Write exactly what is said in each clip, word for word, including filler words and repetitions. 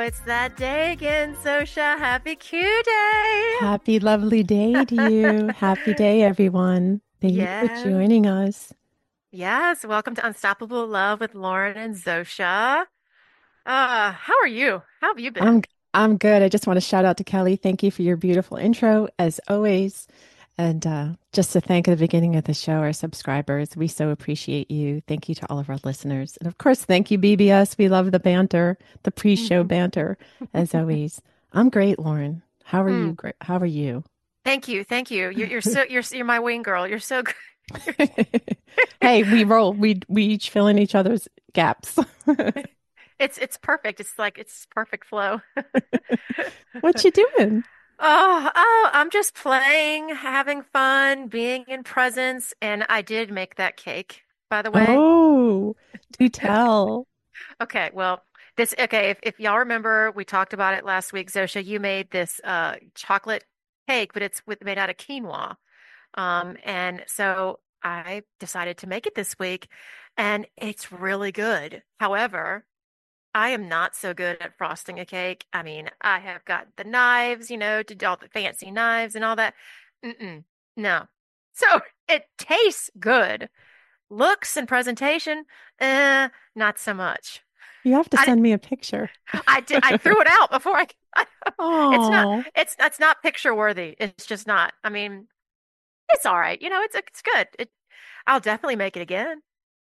it's that day again, Sosha. Happy Q Day. Happy lovely day to you. Happy day, everyone. Thank you for Yes. joining us. Yes. Welcome to Unstoppable Love with Lauren and Zosha. Uh, how are you? How have you I'm been? I'm good. I just want to shout out to Kelly. Thank you for your beautiful intro, as always. And uh, just to thank at the beginning of the show our subscribers. We so appreciate you. Thank you to all of our listeners. And of course, thank you, B B S. We love the banter, the pre-show banter, as always. I'm great, Lauren. How are you? Mm, Great. How are you? thank you. Thank you. You're, you're so you're you're my wing girl. You're so good. You're, Hey, we roll. We we each fill in each other's gaps. it's it's perfect. It's like it's perfect flow. What you doing? Oh, oh, I'm just playing, having fun, being in presence, and I did make that cake, by the way. Oh, do tell. Okay, well, this okay, if, if y'all remember, we talked about it last week. Zosha, you made this uh chocolate cake, but it's with made out of quinoa. Um, and so I decided to make it this week, and it's really good. However, I am not so good at frosting a cake. I mean, I have got the knives, you know, to do all the fancy knives and all that. Mm-mm, no. So it tastes good. Looks and presentation, eh, not so much. You have to I send me a picture. I did I threw it out before I, I it's not Oh, it's it's not picture worthy. It's just not. I mean, it's all right. You know, it's it's good. It I'll definitely make it again.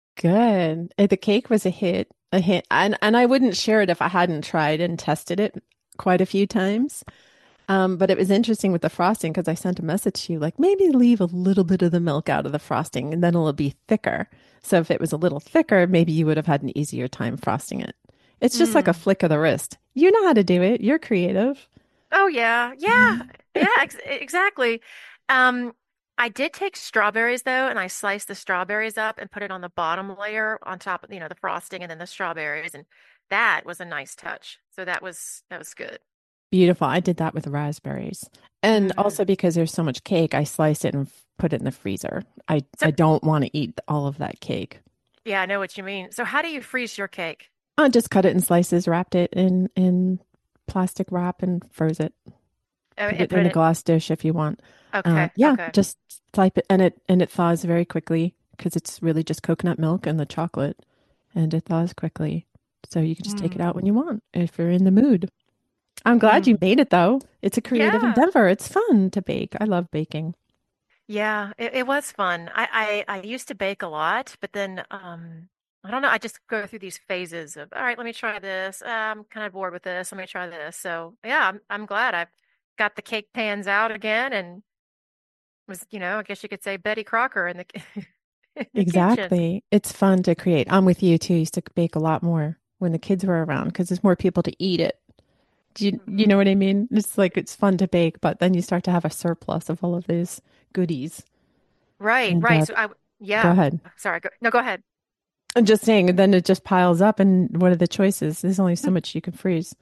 good. Uh, The cake was a hit, a hit. And and I wouldn't share it if I hadn't tried and tested it quite a few times. Um, but it was interesting with the frosting because I sent a message to you like maybe leave a little bit of the milk out of the frosting and then it'll be thicker. So if it was a little thicker, maybe you would have had an easier time frosting it. It's just like a Mm. flick of the wrist. You know how to do it. You're creative. Oh yeah. Yeah. Yeah, ex exactly. Um I did take strawberries though, and I sliced the strawberries up and put it on the bottom layer on top of, you know, the frosting and then the strawberries, and that was a nice touch. So that was that was good. Beautiful. I did that with raspberries. And Mm. also because there's so much cake, I slice it and f- put it in the freezer. I, So I don't want to eat all of that cake. yeah, I know what you mean. So how do you freeze your cake? I just cut it in slices, wrapped it in in plastic wrap and froze it. Oh, Put and it put in a it glass dish if you want. Uh, okay, yeah, okay. just type it and it and it thaws very quickly because it's really just coconut milk and the chocolate and it thaws quickly. So you can just take it Mm. out when you want if you're in the mood. I'm glad you Mm. made it though. It's a creative Yeah. endeavor. It's fun to bake. I love baking. Yeah, it, it was fun. I, I I used to bake a lot, but then um I don't know, I just go through these phases of, all right, let me try this. Uh, I'm kind of bored with this. Let me try this. So, yeah, I'm I'm glad I've got the cake pans out again and was, you know, I guess you could say Betty Crocker in the in the kitchen. Exactly. It's fun to create. I'm with you too. I used to bake a lot more when the kids were around because there's more people to eat it. Do you, you know Mhm. what I mean? It's like it's fun to bake, but then you start to have a surplus of all of these goodies. Right, And right. uh, So I go yeah. ahead. Sorry, go, no, go ahead. I'm just saying, and then it just piles up, and what are the choices? There's only so much you can freeze.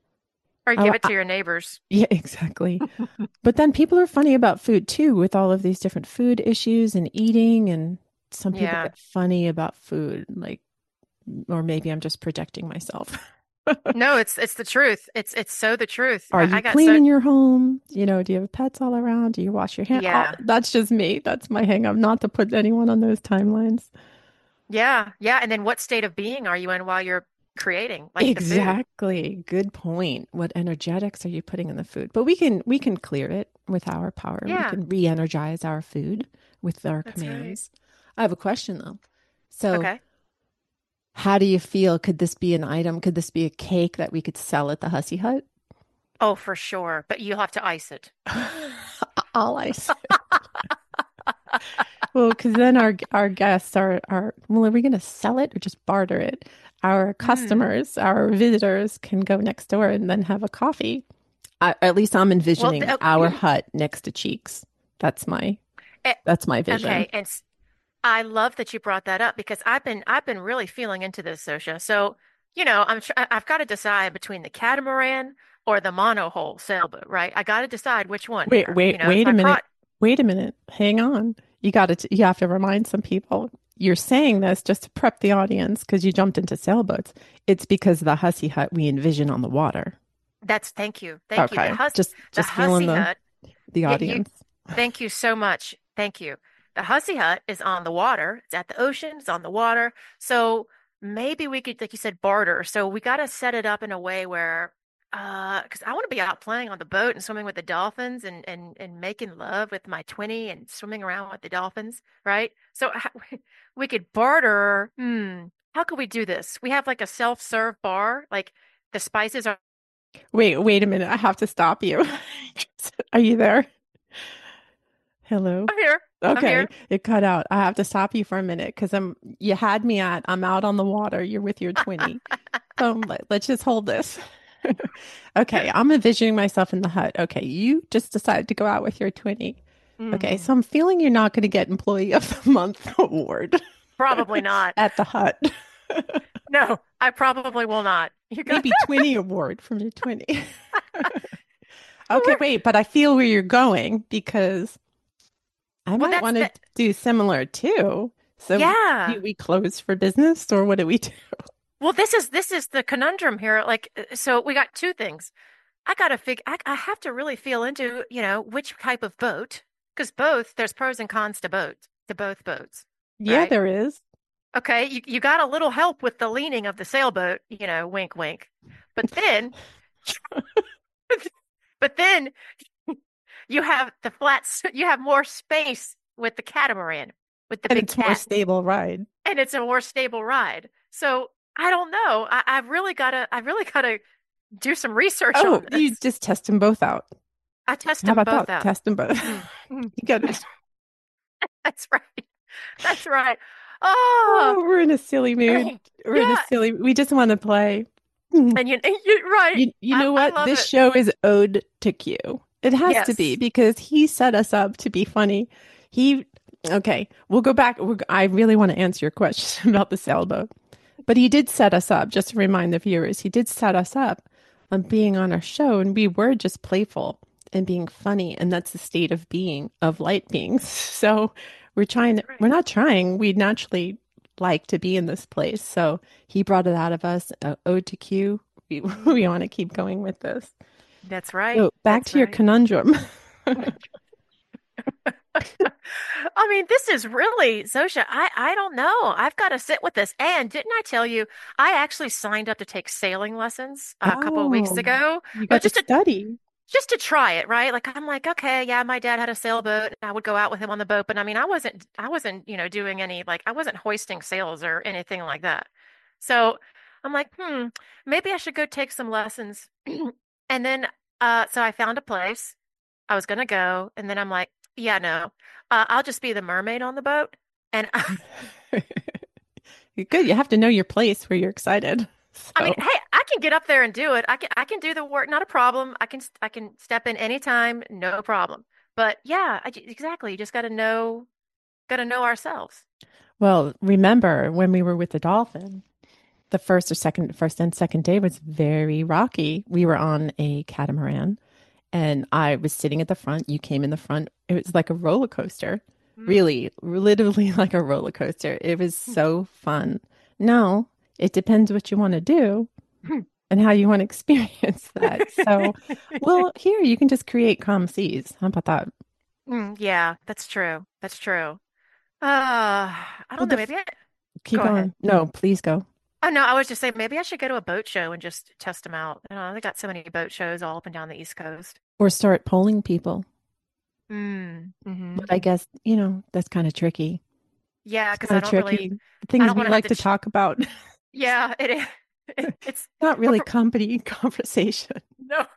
Or I, give it I, to your neighbors. yeah, exactly. But then people are funny about food too, with all of these different food issues and eating, and some people Yeah. get funny about food, like, or maybe I'm just projecting myself. No, it's it's the truth. It's it's so the truth. Are I, you I got so cleaning your home? You know, do you have pets all around? Do you wash your hands? All, yeah. that's just me. That's my hang up, not to put anyone on those timelines. Yeah, yeah. And then what state of being are you in while you're creating, like the food? Exactly. Good point. What energetics are you putting in the food? But we can we can clear it with our power. We Yeah, can re-energize our food with our that's right. commands. I have a question though. So, Okay. how do you feel? Could this be an item? Could this be a cake that we could sell at the Hussy Hut? Oh, for sure. But you'll have to ice it. All I say. Well, because then our our guests are are well, are we going to sell it or just barter it? Our Mm. customers, our visitors can go next door and then have a coffee. I, at least I'm Well, envisioning th- our hut next to Cheeks. That's my eh, that's my vision. okay. And s- I love that you brought that up because I've been I've been really feeling into this, Sosha. So, you know, I'm tr I- I've got to decide between the catamaran or the monohull sailboat, right? I got to decide which one Wait, here. wait, You know, it's wait my a minute. pro. Wait a minute. Hang on. You got to you have to remind some people. you're saying this just to prep the audience because you jumped into sailboats. It's because of the Hussey Hut we envision on the water. That's thank you. Thank you. The Okay. hus Just the just feeling Hussey the Hut. the Yeah, you audience. thank you so much. Thank you. The Hussey Hut is on the water. It's at the ocean. It's on the water. So maybe we could, like you said, barter. So we got to set it up in a way where, uh, because I want to be out playing on the boat and swimming with the dolphins and and and making love with my twenty and swimming around with the dolphins, right? So we could barter. Hmm. How could we do this? We have like a self-serve bar. Like the spices are. Wait, wait a minute. I have to stop you. Are you there? Hello? I'm here. I'm Okay, here. it cut out. I have to stop you for a minute because I'm you had me at I'm out on the water. You're with your twenty. So let, let's just hold this. Okay, I'm envisioning myself in the hut. Okay, you just decided to go out with your twenty. Okay, Mm, so I'm feeling you're not going to get Employee of the Month award probably not. at the hut. No, I probably will not. You got Maybe twenty award from your twenty. Okay, we're, wait, but I feel where you're going because I well, might that's want to the do similar too. So yeah. do we close for business or what do we do? Well, this is this is the conundrum here. Like, uh, so we got two things. I gotta figure. I, I have to really feel into, you know, which type of boat, because both there's pros and cons to both to both boats, Yeah, right? there is. Okay, you you got a little help with the leaning of the sailboat, you know, wink, wink. But then, but then you have the flats. You have more space with the catamaran, with the And big it's more cat, stable ride. and it's a more stable ride. So I don't know. I, I've really gotta. I really gotta do some research Oh, on you this. just test them both out. I test How them about both that? out. Test them both. Mm, mm. You got it. That's right. That's right. Oh, Oh, we're in a silly mood. We're in a yeah. silly. We just want to play. Hmm. And you, you're right. You, you I, know I what? love This it. show is ode to Q. It has to be Yes. because he set us up to be funny. He, okay, we'll go back. We're, I really want to answer your question about the sailboat, but he did set us up, just to remind the viewers, he did set us up on being on our show, and we were just playful and being funny. And that's the state of being of light beings. So we're trying That's to, we're right. not trying, we naturally like to be in this place. So he brought it out of us, uh, ode to Q. We, we Mm, want to keep going with this. that's right. So back That's to your right. conundrum. I mean, this is really, Zosha, I, I don't know. I've got to sit with this. And didn't I tell you, I actually signed up to take sailing lessons uh, a couple of weeks Oh, ago. you Oh, got to just to study. just to try it, right? Like I'm like, okay, yeah, my dad had a sailboat and I would go out with him on the boat, but I mean, I wasn't I wasn't, you know, doing any like I wasn't hoisting sails or anything like that. So I'm like, hmm, maybe I should go take some lessons. And then uh so I found a place. I was gonna go, and then I'm like, yeah, no. Uh, I'll just be the mermaid on the boat. And You're good. You have to know your place where you're excited. I mean, So, hey, I can get up there and do it. I can I can do the work, not a problem. I can I can step in anytime, no problem. But yeah, I, exactly. You just got to know got to know ourselves. well, remember when we were with the dolphin, the first or second, first and second day was very rocky. We were on a catamaran and I was sitting at the front. You came in the front. It was like a roller coaster, Mm. really, literally like a roller coaster. It was so fun. Now, it depends what you want to do and how you want to experience that. So, well, here you can just create calm seas. How about that? Mm, yeah, that's true. That's true. Uh, I So don't know. the f- Maybe I keep go ahead. going. No, please go. Oh no, I was just saying maybe I should go to a boat show and just test them out. You know, they got so many boat shows all up and down the East Coast. Or start polling people. Mm, hmm. But I guess, you know, that's kind of tricky. Yeah, It's because kind I of don't really, tricky. The I things don't we want to have like to. to Ch talk about, Yeah, it is. It's not we're really pro company conversation. no.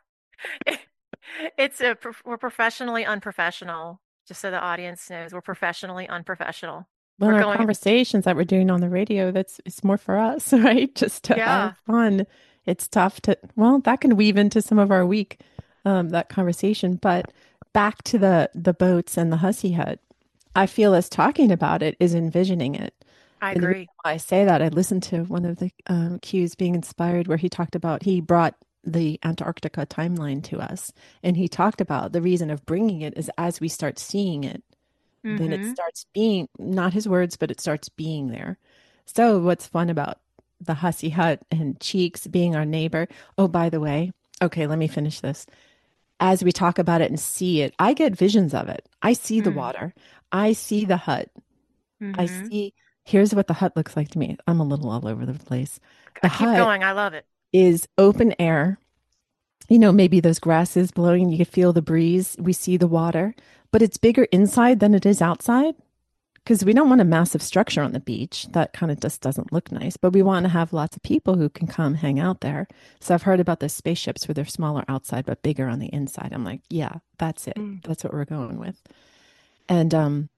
It's a prof- we're professionally unprofessional. Just so the audience knows, we're professionally unprofessional. Well, We're our going, conversations that we're doing on the radio, that's it's more for us, right? Just to have yeah, fun. It's tough to, well, that can weave into some of our week, um, that conversation. But back to the the boats and the Hussey Hut. I feel us talking about it is envisioning it. I And the reason agree. why I say that, I listened to one of the um, cues being inspired where he talked about, he brought the Antarctica timeline to us. And he talked about the reason of bringing it is as we start seeing it. then it Mm-hmm. starts being not his words, but it starts being there. So what's fun about the Hussy Hut and Cheeks being our neighbor? Oh, by the way, okay, let me finish this. As we talk about it and see it, I get visions of it. I see the water. I see the hut. I Mm-hmm. see, here's what the hut looks like to me. I'm a little all over the place. The I keep hut going. I love it. is open air. You know, maybe those grasses blowing, you can feel the breeze. We see the water, but it's bigger inside than it is outside because we don't want a massive structure on the beach. That kind of just doesn't look nice, but we want to have lots of people who can come hang out there. So I've heard about those spaceships where they're smaller outside but bigger on the inside. I'm like, yeah, that's it. Mm. That's what we're going with. And um,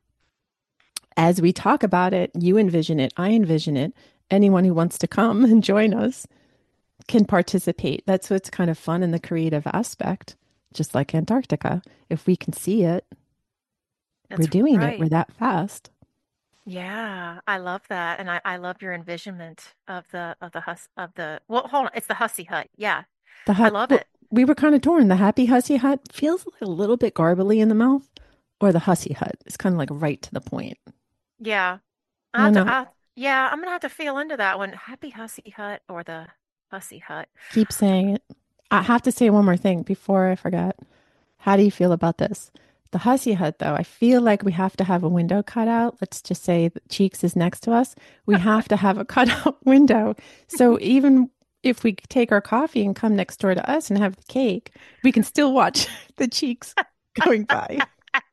as we talk about it, you envision it, I envision it. Anyone who wants to come and join us can participate. That's what's kind of fun in the creative aspect, just like Antarctica. If we can see it, we're That's doing it. We're right. that fast. Yeah, I love that, and I, I love your envisionment of the of the hus of the well, hold on, it's the Hussy Hut. Yeah, The I hut, love well, it. we were kind of torn. The Happy Hussy Hut feels like a little bit garbly in the mouth, or the Hussy Hut. It's kind of like right to the point. Yeah, I I have don't to. know. I, yeah, I'm gonna have to feel into that one. Happy Hussy Hut or the Hussy Hut. Keep saying it. I have to say one more thing before I forget. How do you feel about this? The Hussy Hut, though, I feel like we have to have a window cut out. Let's just say that Cheeks is next to us. We have to have a cutout window. So even if we take our coffee and come next door to us and have the cake, we can still watch the Cheeks going by.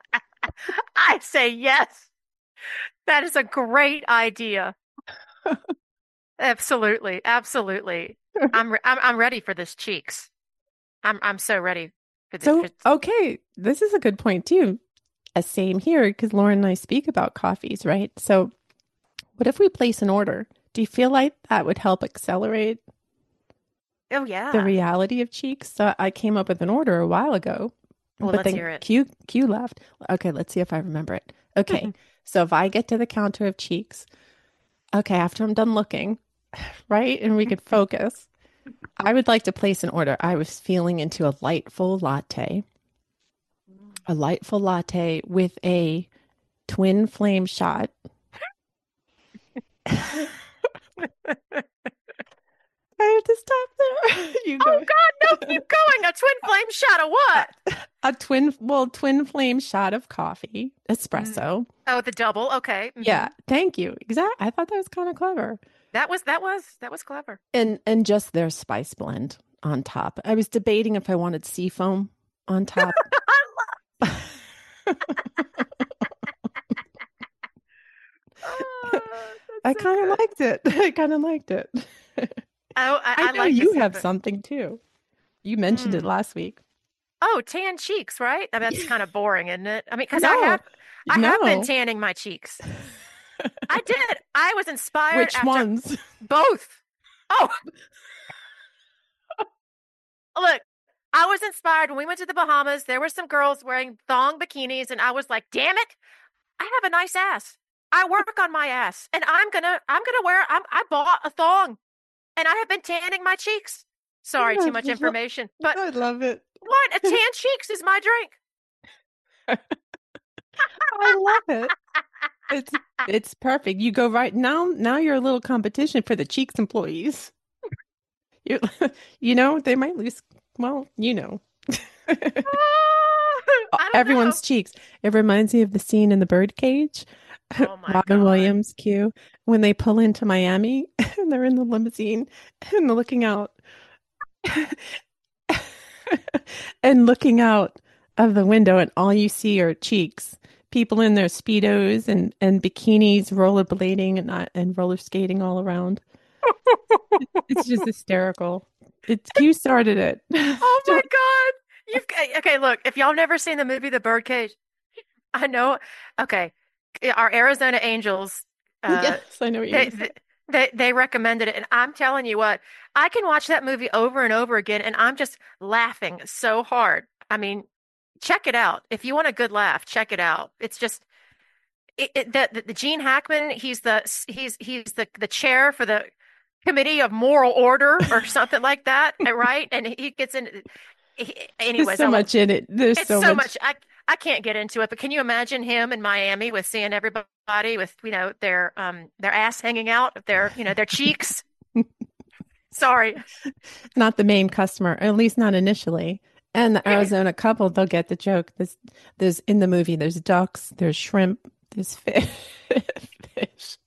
I say yes. That is a great idea. Absolutely, absolutely. I'm re I'm I'm ready for this cheeks. I'm I'm so ready for the So, for okay, this is a good point too. A same here because Lauren and I speak about coffees, right? So, what if we place an order? Do you feel like that would help accelerate oh the yeah. reality of Cheeks? So I came up with an order a while ago, Well, but let's then hear it. Q Q left. Okay, let's see if I remember it. Okay, so if I get to the counter of Cheeks, okay, after I'm done looking, right, and we could focus, I would like to place an order. I was feeling into a lightful latte, a lightful latte with a twin flame shot. I have to stop there. You Oh go. God, no, keep going. A twin flame shot of what? A twin, well, twin flame shot of coffee, Mm. espresso. Oh, the double. Okay. Yeah, Hmm. thank you. Exactly. I thought that was kind of clever. That was that was that was clever. And and just their spice blend on top. I was debating if I wanted sea foam on top. Oh, that's I so kind of good. liked it. I kind of liked it. Oh, I, I I know like the you have seafood. something too. You mentioned it Mm. last week. Oh, tan cheeks, right? I mean, that's kind of boring, isn't it? I mean, because I No, have I have been no. tanning my cheeks. I did. I was inspired Which after ones? both. Oh, look, I was inspired when we went to the Bahamas. There were some girls wearing thong bikinis, and I was like, damn it, I have a nice ass. I work on my ass, and I'm gonna I'm gonna wear I'm I bought a thong, and I have been tanning my cheeks. Sorry, too much information. But I love it. what? A tan cheeks is my drink. I love it. It's it's perfect. You go right now. Now you're a little competition for the Cheeks employees. You you know they might lose. Well, you know, I don't know. everyone's cheeks. It reminds me of the scene in the Birdcage. Oh my Robin God. Williams, Q, when they pull into Miami and they're in the limousine and they're looking out and looking out of the window, and all you see are cheeks. People in their speedos and and bikinis, rollerblading and not and roller skating all around. It's just hysterical. It's Q started it. Oh my Don't, God. You've eh, okay, look, if y'all never seen the movie The Birdcage, I know. Okay. Our Arizona Angels, uh, yes, I know what you're they, gonna say. they they recommended it, and I'm telling you what, I can watch that movie over and over again, and I'm just laughing so hard. I mean, check it out. If you want a good laugh, check it out. It's just it, it, the, the the Gene Hackman, he's the he's he's the the chair for the Committee of Moral Order or something like that, right? And he gets in. He, There's anyways, so I won't. much in it. There's It's so so much. much. I I can't get into it, but can you imagine him in Miami with seeing everybody with, you know, their um their ass hanging out, their, you know, their cheeks? Sorry. Not the main customer, or at least not initially. And the Arizona couple, they'll get the joke. There's, there's in the movie, there's ducks, there's shrimp, there's fish. fish.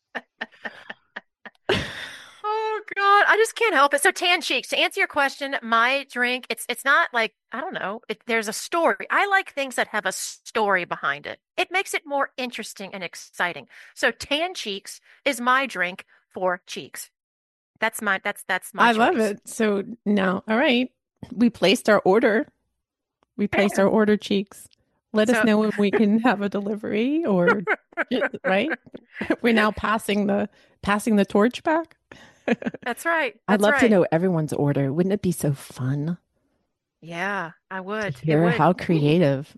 Oh God, I just can't help it. So tan cheeks. To answer your question, my drink, it's it's not like I don't know. It, there's a story. I like things that have a story behind it. It makes it more interesting and exciting. So tan cheeks is my drink for cheeks. That's my that's that's my I love choice. it. So now, all right, we placed our order. We placed our order, cheeks. Let us So know when we can have a delivery, or right? We're now passing the passing the torch back. that's right. I'd That's love to right. know everyone's order. Wouldn't it be so fun Yeah, I to would. It hear would. how creative?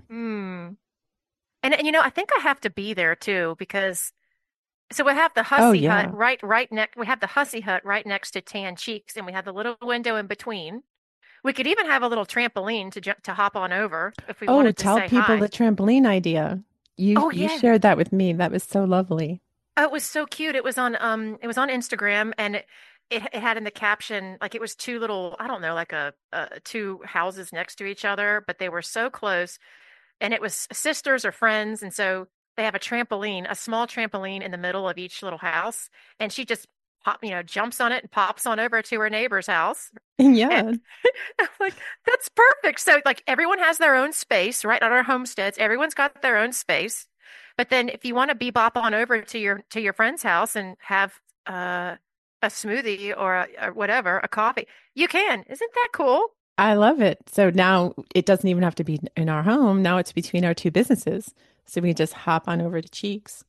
Hmm. And and you know, I think I have to be there too because so we have the Oh Hussy Hut yeah. right right next we have the Hussy Hut right next to Tan Cheeks and we have the little window in between. We could even have a little trampoline to ju to hop on over if we Oh, wanted to tell say people the hi. trampoline idea. You Oh you yeah. shared that with me. That was so lovely. Oh, it was so cute. It was on um it was on Instagram and it, it it had in the caption like it was two little I don't know like a, a two houses next to each other, but they were so close and it was sisters or friends and so they have a trampoline, a small trampoline in the middle of each little house and she just pop, you know, jumps on it and pops on over to her neighbor's house. And Yeah, I'm like, that's perfect. So like everyone has their own space, right? On our homesteads, everyone's got their own space. But then if you want to bebop on over to your to your friend's house and have uh, a smoothie or, a, or whatever, a coffee, you can. Isn't that cool? I love it. So now it doesn't even have to be in our home. Now it's between our two businesses. So we just hop on over to Cheeks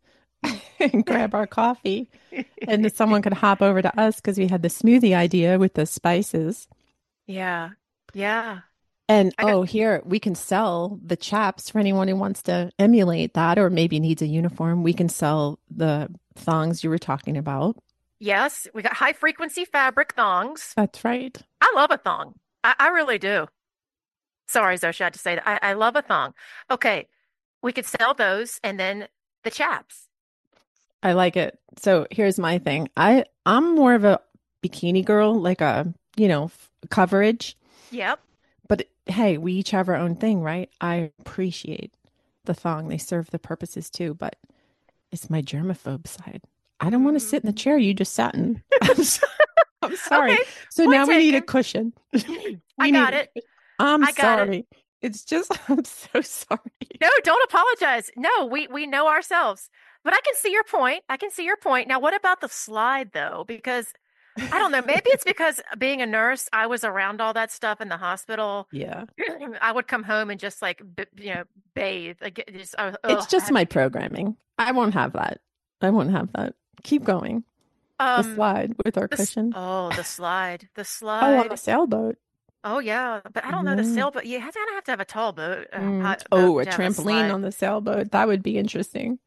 and grab our coffee. And then someone could hop over to us because we had the smoothie idea with the spices. Yeah. Yeah. And I got oh, here we can sell the chaps for anyone who wants to emulate that or maybe needs a uniform. We can sell the thongs you were talking about. yes, we got high frequency fabric thongs. That's right. I love a thong. I, I really do. Sorry, Zosha, I had to say that. I, I love a thong. Okay, we could sell those and then the chaps. I like it. So here's my thing. I I'm more of a bikini girl, like a, you know, f- coverage. Yep. But hey, we each have our own thing, right? I appreciate the thong. They serve the purposes too, but it's my germaphobe side. I don't want to sit in the Mm. chair you just sat in. I'm, so- I'm sorry. Okay, So point now we need a taken. cushion. I We need got a it. cushion. I'm I got it. sorry. It's just, I'm so sorry. No, don't apologize. No, we we know ourselves. But I can see your point. I can see your point. Now, what about the slide though? Because I don't know, maybe it's because being a nurse, I was around all that stuff in the hospital. Yeah. I would come home and just like b you know bathe. Like it just oh, It's oh, I just have my programming. I won't have that. I won't have that. Keep going. The um slide with our this cushion. oh the slide, the Oh, on a slide. sailboat. Oh yeah, but I don't know the Yeah. sailboat. You have to have to have a tall boat, uh, Mm. hot boat Oh, a to have a trampoline slide. on the sailboat. That would be interesting.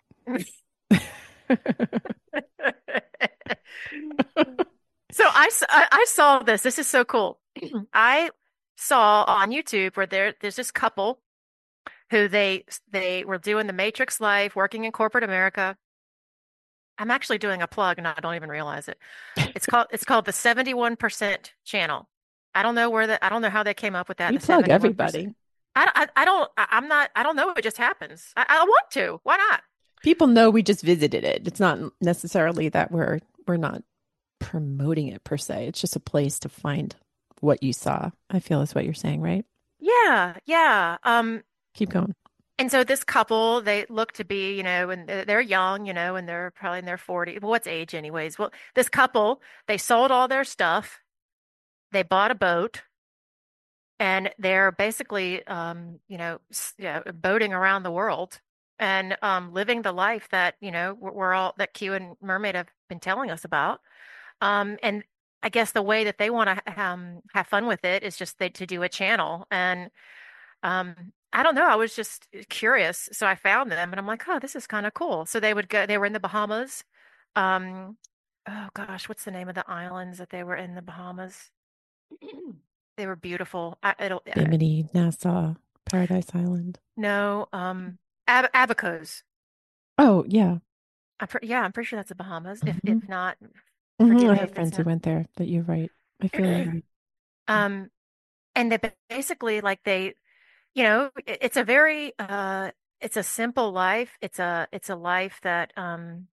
So I, s- I I saw this. This is so cool. I saw on YouTube where there there's this couple who they they were doing the Matrix life, working in corporate America. I'm actually doing a plug and I don't even realize it. It's called it's called the seventy-one percent channel. I don't know where the I don't know how they came up with that, We the plug seventy-one percent. everybody. I, I, I don't I, I'm not I don't know. It just happens. I, I want to. Why not? People know we just visited it. It's not necessarily that we're we're not promoting it per se. It's just a place to find what you saw. I feel is what you're saying, right? Yeah, yeah. Um, Keep going. And so this couple, they look to be, you know, and they're they're young, you know, and they're probably in their forties. Well, what's age anyways? Well, this couple, they sold all their stuff. They bought a boat and they're basically, um, you know, s- yeah, boating around the world and um, living the life that, you know, we're, we're all, that Q and Mermaid have been telling us about. Um, and I guess the way that they want to um, have fun with it is just they, to do a channel. And um, I don't know. I was just curious, so I found them, and I'm like, oh, this is kind of cool. So they would go. They were in the Bahamas. Um, oh gosh, what's the name of the islands that they were in the Bahamas? They were beautiful. I, it'll. I, Bimini, Nassau. Paradise Island. No, um, Ab Abacos. Oh, yeah. I'm pre yeah, I'm pretty sure that's the Bahamas. If hmm if not, hmm forgive I me have if it's friends who not. went there, but you're right. I feel you're right. Um, and they ba- basically like they, you know, it- it's a very uh, it's a simple life. It's a it's a life that um,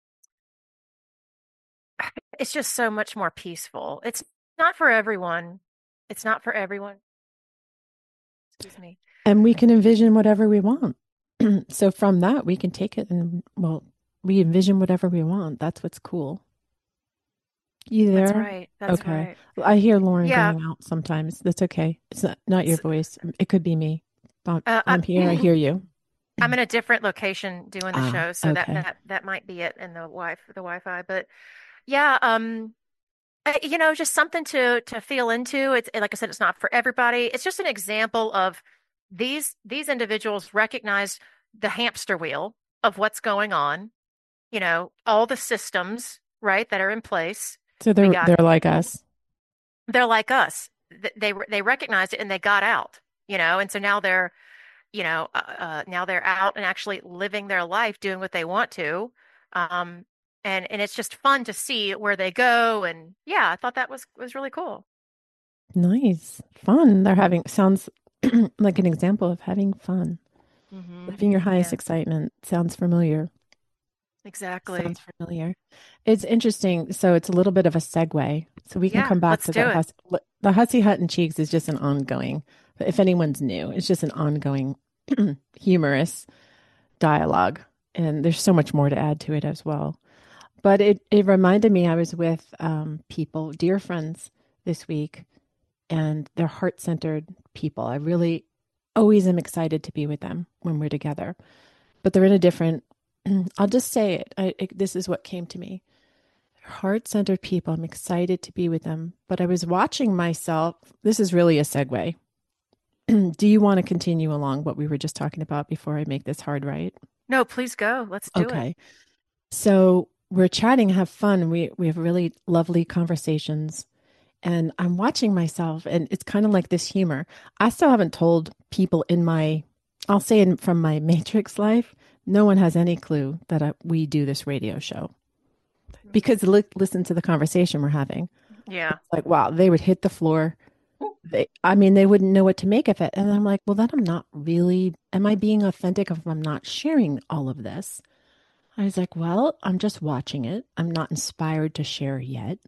it's just so much more peaceful. It's not for everyone. It's not for everyone. Excuse me. And we can envision whatever we want. So from that, we can take it and, well, we envision whatever we want. That's what's cool. You That's there? right. That's Okay. right. I hear Lauren Yeah. going out sometimes. That's okay. It's not, not your s- voice. It could be me. But Uh, I, I'm here. I hear you. I'm in a different location doing the Ah, show, so that okay. that that might be it in the wi the Wi-Fi. But yeah, um, uh, you know, just something to to feel into. It's like I said, it's not for everybody. It's just an example of these these individuals recognize the hamster wheel of what's going on. You know, all the systems, right, that are in place. So We they're got, they're like us. they're like us. Th- They they recognized it and they got out. You know, and so now they're, you know, uh, uh, now they're out and actually living their life, doing what they want to. Um, and and it's just fun to see where they go. And yeah, I thought that was was really cool. Nice. Fun. They're having sounds like an example of having fun. Hmm. Living your highest Yeah, excitement. Sounds familiar. exactly. Sounds familiar. It's interesting. So it's a little bit of a segue. So we can Yeah, come back let's to the do it. hus the Hussy Hut and Cheeks is just an ongoing. If anyone's new, it's just an ongoing humorous dialogue. And there's so much more to add to it as well. But it it reminded me I was with um, people, dear friends this week, and they're heart-centered people. I really always am excited to be with them when we're together. But they're in a different, I'll just say it. I, it. This is what came to me. Heart centered people. I'm excited to be with them. But I was watching myself. This is really a segue. Do you want to continue along what we were just talking about before I make this hard right? No, please go. Let's do it. Okay. So we're chatting, have fun. We we have really lovely conversations. And I'm watching myself, and it's kind of like this humor. I still haven't told people in my, I'll say in, from my Matrix life, no one has any clue that I, we do this radio show because li- listen to the conversation we're having. Yeah. Like, wow, they would hit the floor. They, I mean, they wouldn't know what to make of it. And I'm like, well, then I'm not really, am I being authentic if I'm not sharing all of this? I was like, well, I'm just watching it. I'm not inspired to share yet.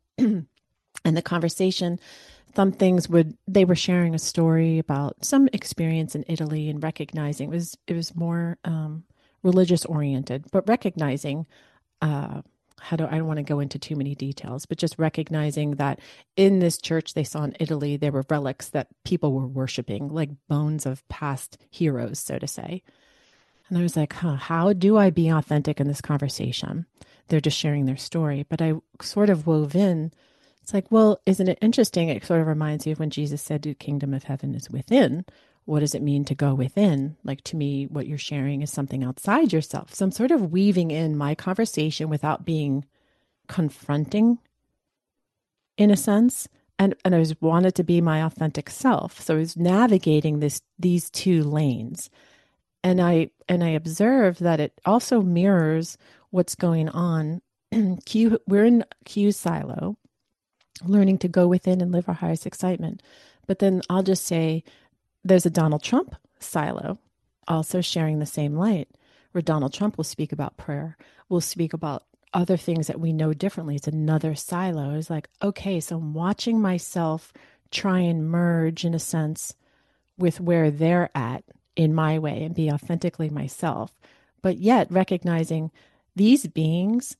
And the conversation, some things would, they were sharing a story about some experience in Italy and recognizing it was, it was more um, religious oriented, but recognizing, uh, how do I don't want to go into too many details, but just recognizing that in this church they saw in Italy, there were relics that people were worshiping, like bones of past heroes, so to say. And I was like, huh, how do I be authentic in this conversation? They're just sharing their story. But I sort of wove in, it's like, well, isn't it interesting? It sort of reminds me of when Jesus said, the kingdom of heaven is within. What does it mean to go within? Like to me, what you're sharing is something outside yourself. So I'm sort of weaving in my conversation without being confronting in a sense. And, and I was wanted to be my authentic self. So I was navigating this these two lanes. And I and I observe that it also mirrors what's going on. Q, we're in Q's silo, learning to go within and live our highest excitement. But then I'll just say there's a Donald Trump silo, also sharing the same light, where Donald Trump will speak about prayer, will speak about other things that we know differently. It's another silo. It's like, okay, so I'm watching myself try and merge in a sense with where they're at in my way and be authentically myself, but yet recognizing these beings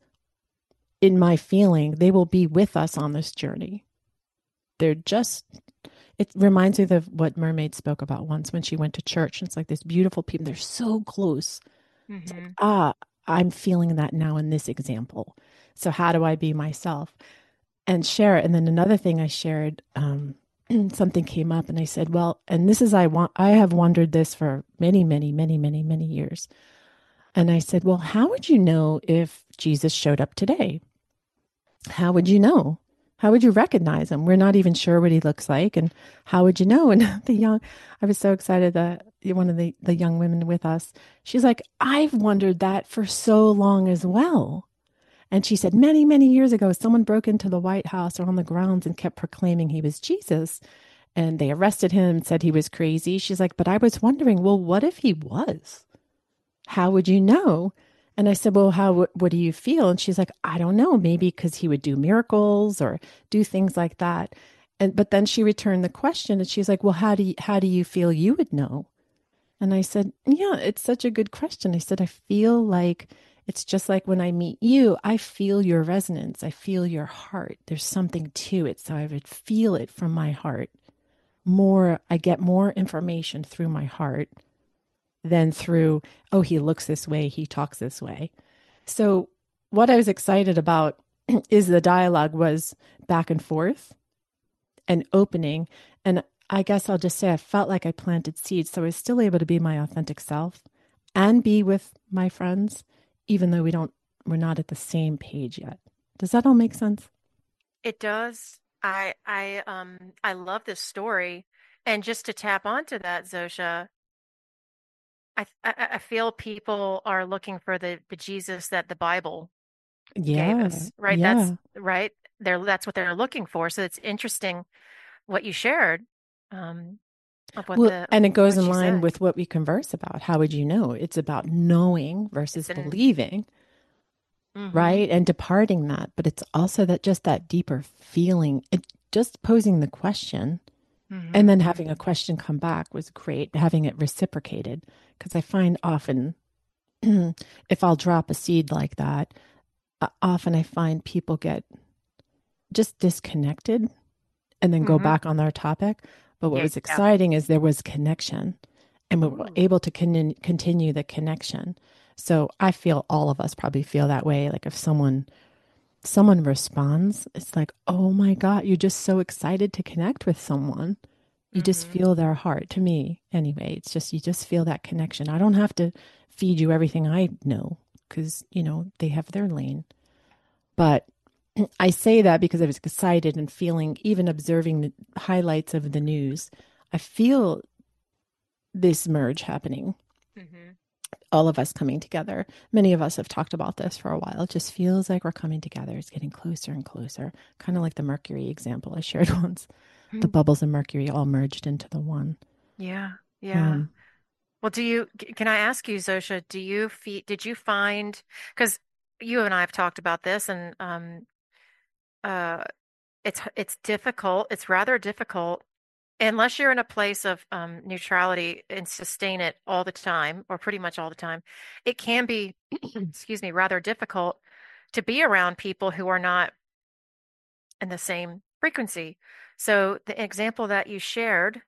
in my feeling, they will be with us on this journey. They're just, it reminds me of what Mermaid spoke about once when she went to church. It's like this beautiful people, they're so close. It's like, Hmm. ah, I'm feeling that now in this example. So how do I be myself and share it? And then another thing I shared, um, something came up and I said, well, and this is, I want, I have wondered this for many, many, many, many, many years. And I said, well, how would you know if Jesus showed up today? How would you know? How would you recognize him? We're not even sure what he looks like. And how would you know? And the young, I was so excited that one of the, the young women with us, she's like, I've wondered that for so long as well. And she said, many, many years ago, someone broke into the White House or on the grounds and kept proclaiming he was Jesus. And they arrested him and said he was crazy. She's like, but I was wondering, well, what if he was? How would you know? And I said, well, how, what, what do you feel? And she's like, I don't know, maybe because he would do miracles or do things like that. And, but then she returned the question and she's like, well, how do you, how do you feel you would know? And I said, yeah, it's such a good question. I said, I feel like it's just like when I meet you, I feel your resonance. I feel your heart. There's something to it. So I would feel it from my heart more. I get more information through my heart than through, oh, he looks this way, he talks this way. So what I was excited about is the dialogue was back and forth and opening. And I guess I'll just say I felt like I planted seeds. So I was still able to be my authentic self and be with my friends, even though we don't, we're not at the same page yet. Does that all make sense? It does. I I um I love this story. And just to tap onto that, Zosha, I I, I feel people are looking for the the Jesus that the Bible gave Yeah. us, right? That's Yeah. right. They're that's what they're looking for. So it's interesting what you shared, um, of what Well, the and it goes what in she line said. with what we converse about. How would you know? It's about knowing It's versus an believing, mm-hmm, right? And departing that. But it's also that just that deeper feeling, it, just posing the question and mm-hmm, then having a question come back was great, having it reciprocated. Because I find often if I'll drop a seed like that, uh, often I find people get just disconnected and then go mm-hmm. back on their topic. But what Yeah. was exciting is there was connection and we were Ooh. able to con- continue the connection. So I feel all of us probably feel that way. Like if someone someone responds, it's like, oh my God, you're just so excited to connect with someone. You just Mm-hmm. feel their heart. To me, anyway, it's just you just feel that connection. I don't have to feed you everything I know because, you know, they have their lane. But I say that because I was excited and feeling, even observing the highlights of the news, I feel this merge happening, Mm-hmm. all of us coming together. Many of us have talked about this for a while. It just feels like we're coming together. It's getting closer and closer, kind of like the Mercury example I shared once. The bubbles of Mercury all merged into the one. Yeah. Yeah. Um, Well, do you, c- can I ask you, Zosha, do you feel, did you find, because you and I have talked about this and um uh it's it's difficult, it's rather difficult unless you're in a place of um neutrality and sustain it all the time or pretty much all the time. It can be, excuse me, rather difficult to be around people who are not in the same frequency. So the example that you shared,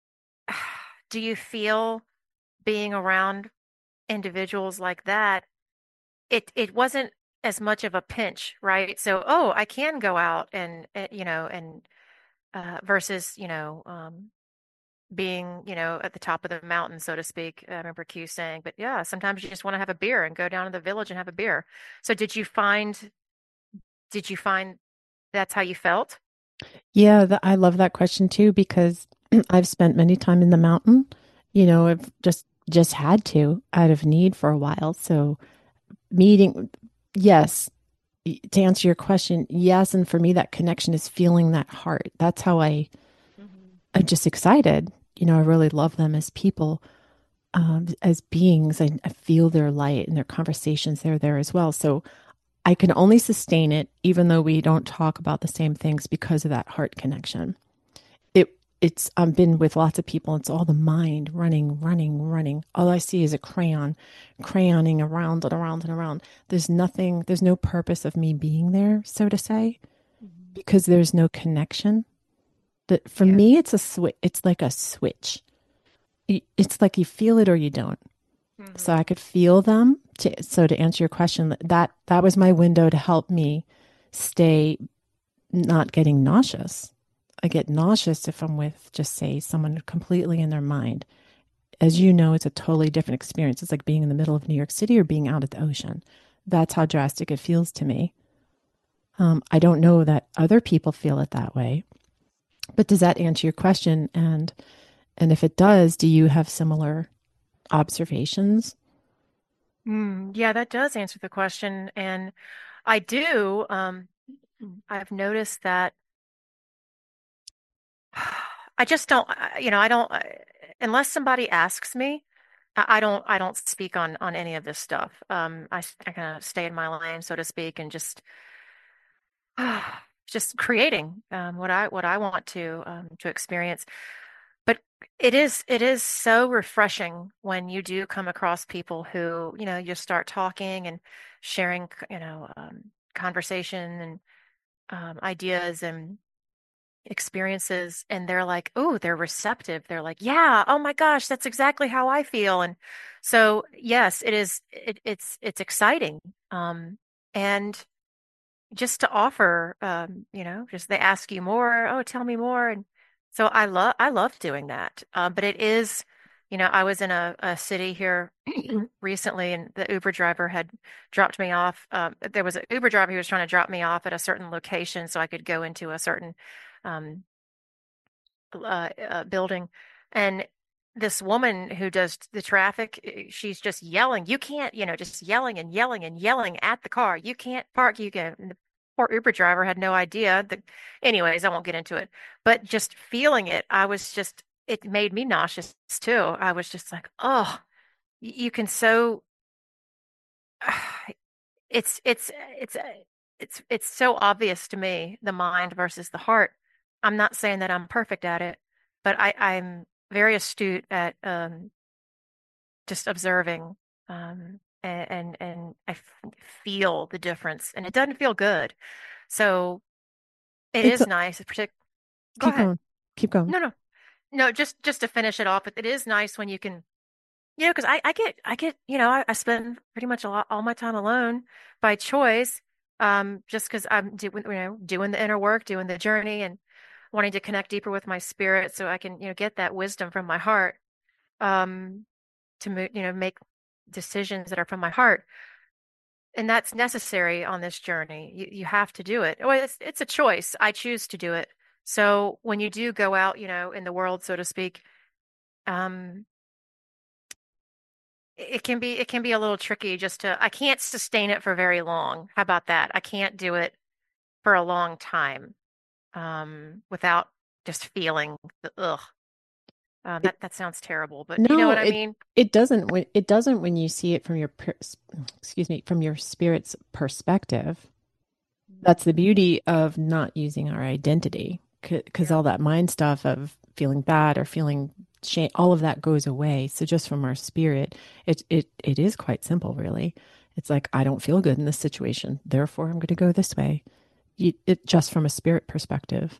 do you feel being around individuals like that, it it wasn't as much of a pinch, right? So, oh, I can go out and, uh, you know, and uh, versus, you know, um, being, you know, at the top of the mountain, so to speak. I remember Q saying, but yeah, sometimes you just want to have a beer and go down to the village and have a beer. So, did you find, did you find that's how you felt? yeah, the, I love that question too because I've spent many time in the mountain. You know, I've just just had to out of need for a while. So meeting, yes, to answer your question, yes. And for me, that connection is feeling that heart. That's how I, Hmm. I'm just excited. You know, I really love them as people, um, as beings. I, I feel their light and their conversations. They're there as well. So I can only sustain it, even though we don't talk about the same things because of that heart connection. It, it's, I've been with lots of people. It's all the mind running, running, running. All I see is a crayon, crayoning around and around and around. There's nothing, there's no purpose of me being there, so to say, Hmm. because there's no connection. That for Yeah. me, it's a switch. It's like a switch. It's like you feel it or you don't. So I Hmm. could feel them. To, so to answer your question, that that was my window to help me stay not getting nauseous. I get nauseous if I'm with just say someone completely in their mind. As you know, it's a totally different experience. It's like being in the middle of New York City or being out at the ocean. That's how drastic it feels to me. Um, I don't know that other people feel it that way, but does that answer your question? And and if it does, do you have similar observations? Mm, yeah, that does answer the question. And I do. Um, I've noticed that I just don't, I- you know, I don't, I- unless somebody asks me, I I don't, I don't speak on on any of this stuff. Um, I, s- I kind of stay in my lane, so to speak, and just just creating um, what I what I want to um, to experience. But it is it is so refreshing when you do come across people who, you know, you start talking and sharing, you know, um, conversation and um, ideas and experiences, and they're like, oh, they're receptive. They're like, yeah, oh my gosh, that's exactly how I feel. And so, yes, it is. It, it's it's exciting. Um, and just to offer, um, you know, just they ask you more, oh, tell me more. And so I love I love doing that. Um, but it is, you know, I was in a, a city here recently, and the Uber driver had dropped me off. Um, there was an Uber driver who was trying to drop me off at a certain location so I could go into a certain um, uh, uh, building. And this woman who does the traffic, eh, she's just yelling. You can't, you know, just yelling and yelling and yelling at the car. You can't park. You can. And the poor Uber driver had no idea. The, anyways, I won't get into it. But just feeling it, I was just, it made me nauseous too. I was just like, oh, y- you can so, it's, it's, it's, uh, it's, it's so obvious to me, the mind versus the heart. I'm not saying that I'm perfect at it, but I, I'm very astute at um, just observing, um, and, and and I f feel the difference, and it doesn't feel good. So it It's is a, nice. Partic Go keep ahead. going, keep going. No, no, no. Just just to finish it off, it, it is nice when you can, you know, because I I get I get you know I, I spend pretty much a lot all my time alone by choice, um, just because I'm doing you know doing the inner work, doing the journey, and wanting to connect deeper with my spirit, so I can you know get that wisdom from my heart. Um, to mo- you know make decisions that are from my heart, and that's necessary on this journey. You you have to do it. Well, it's it's a choice. I choose to do it. So when you do go out, you know, in the world, so to speak, um, it can be it can be a little tricky just to. I can't sustain it for very long. How about that? I can't do it for a long time um, without just feeling the ugh. Um, It, that that sounds terrible, but you know no, what I it mean? it doesn't when it doesn't when you see it from your per- excuse me, from your spirit's perspective. That's the beauty of not using our identity, because Yeah. all that mind stuff of feeling bad or feeling shame, all of that goes away. So just from our spirit, it it it is quite simple, really. It's like I don't feel good in this situation, therefore I'm going to go this way. You, it just from a spirit perspective.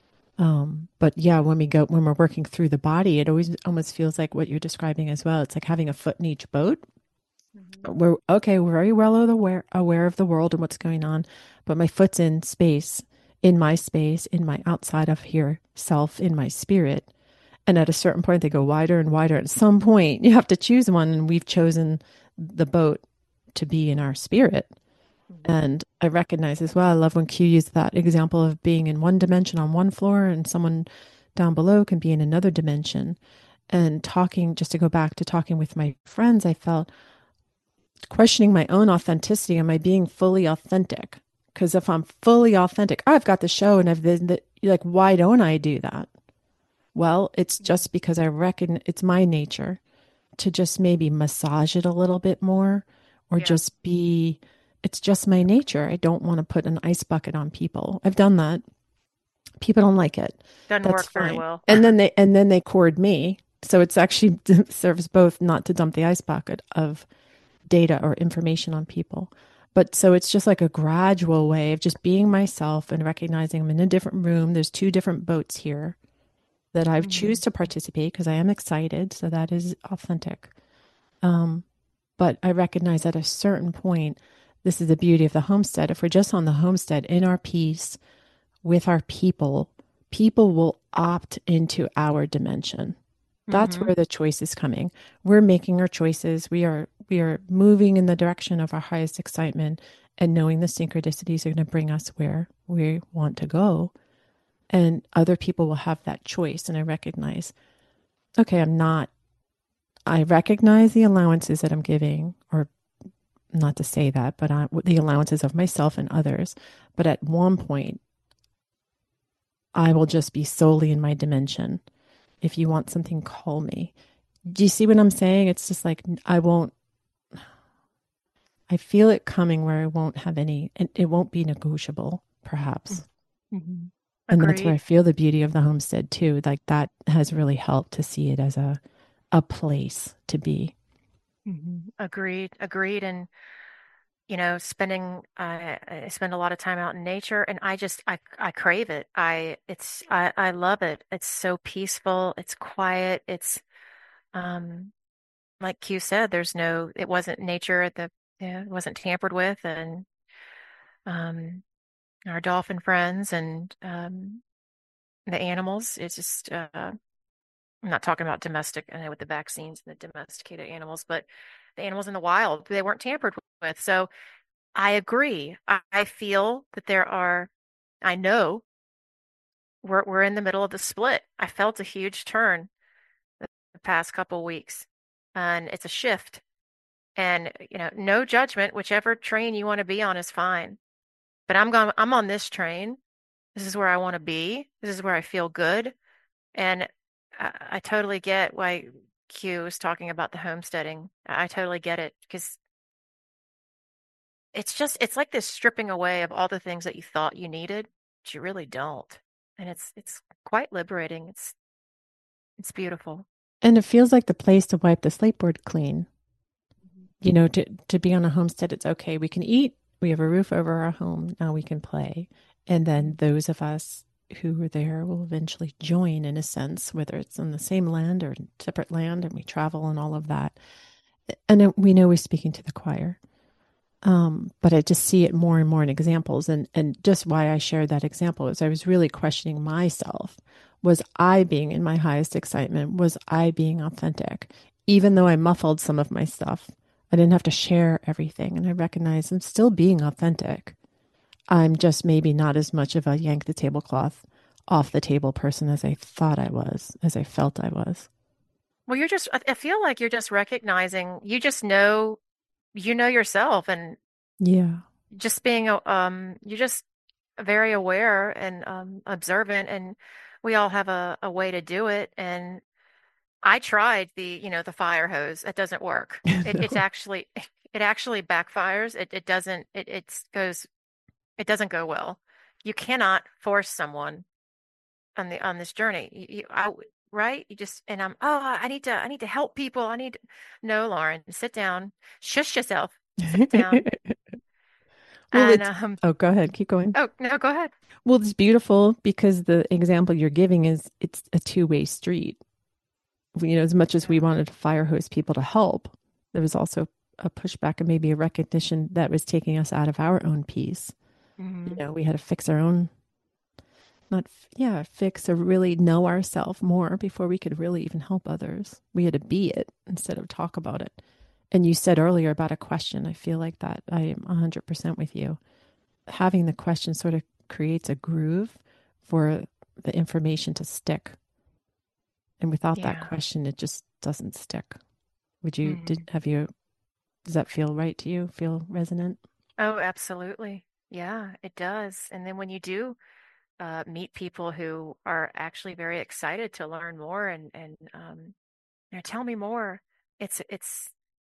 Um, but yeah, when we go when we're working through the body, it always almost feels like what you're describing as well. It's like having a foot in each boat. Hmm. We're okay, we're very well aware aware of the world and what's going on, but my foot's in space, in my space, in my outside of here self, in my spirit. And at a certain point they go wider and wider. At some point you have to choose one, and we've chosen the boat to be in our spirit. Hmm. And I recognize as well, I love when Q used that example of being in one dimension on one floor and someone down below can be in another dimension. And talking, just to go back to talking with my friends, I felt questioning my own authenticity. Am I being fully authentic? Because if I'm fully authentic, oh, I've got the show and I've been the, like, why don't I do that? Well, it's just because I reckon it's my nature to just maybe massage it a little bit more or Yeah. just be, it's just my nature. I don't want to put an ice bucket on people. I've done that. People don't like it. Doesn't That's work very fine. well. And then they, and then they cord me. So it's actually serves both not to dump the ice bucket of data or information on people. But so it's just like a gradual way of just being myself and recognizing I'm in a different room. There's two different boats here that I choose Hmm. to participate because I am excited. So that is authentic. Um, but I recognize at a certain point, this is the beauty of the homestead. If we're just on the homestead in our peace with our people, people will opt into our dimension. That's Hmm. where the choice is coming. We're making our choices. We are we are moving in the direction of our highest excitement and knowing the synchronicities are going to bring us where we want to go. And other people will have that choice. And I recognize, okay, I'm not, I recognize the allowances that I'm giving, or not to say that, but I, the allowances of myself and others. But at one point, I will just be solely in my dimension. If you want something, call me. Do you see what I'm saying? It's just like, I won't, I feel it coming where I won't have any, it, it won't be negotiable, perhaps. Hmm. And that's where I Agreed. feel the beauty of the homestead too. Like that has really helped to see it as a, a place to be. Hmm. Agreed. Agreed. And you know, spending I, I spend a lot of time out in nature, and I just I I crave it. I it's I I love it. It's so peaceful. It's quiet. It's um like Q said, there's no it wasn't nature at the yeah, it wasn't tampered with, and um our dolphin friends and um the animals. It's just uh I'm not talking about domestic, I know with the vaccines and the domesticated animals, but the animals in the wild, they weren't tampered with. So I agree. I, I feel that there are, I know we're we're in the middle of the split. I felt a huge turn the, the past couple weeks, and it's a shift. And you know, no judgment. Whichever train you want to be on is fine. But I'm going. I'm on this train. This is where I want to be. This is where I feel good. And I, I totally get why Q is talking about the homesteading. I, I totally get it because it's just it's like this stripping away of all the things that you thought you needed, but you really don't. And it's it's quite liberating. It's it's beautiful. And it feels like the place to wipe the slate board clean. Mhm. You know, to, to be on a homestead, it's okay. We can eat. We have a roof over our home. Now we can play. And then those of us who were there will eventually join in a sense, whether it's on the same land or separate land, and we travel and all of that. And we know we're speaking to the choir. Um, but I just see it more and more in examples. And, and just why I shared that example is I was really questioning myself. Was I being in my highest excitement? Was I being authentic? Even though I muffled some of my stuff, I didn't have to share everything. And I recognize I'm still being authentic. I'm just maybe not as much of a yank the tablecloth off the table person as I thought I was, as I felt I was. Well, you're just I I feel like you're just recognizing you just know you know yourself and Yeah. just being a- um you're just very aware and um observant, and we all have a, a way to do it. And I tried the, you know, the fire hose. It doesn't work. It it's No. actually it actually backfires. It it doesn't it it goes it doesn't go well. You cannot force someone on the on this journey. You, you I right? You just and I'm oh I need to I need to help people. I need to... No, Lauren, sit down. Shush yourself. Sit down. Well, And it's, um oh, go ahead, keep going. oh no, go ahead. Well, it's beautiful because the example you're giving is it's a two-way street. You know, as much as we Yeah. wanted to fire hose people to help, there was also a pushback and maybe a recognition that was taking us out of our own peace. You Hmm. know, we had to fix our own, not, yeah, fix or really know ourselves more before we could really even help others. We had to be it instead of talk about it. And you said earlier about a question. I feel like that I am one hundred percent with you. Having the question sort of creates a groove for the information to stick. And without that Yeah. question, it just doesn't stick. Would you, did, Hmm. have you, does that feel right to you? Feel resonant? Oh, absolutely. Yeah, it does. And then when you do uh, meet people who are actually very excited to learn more and and um, you know, tell me more, it's it's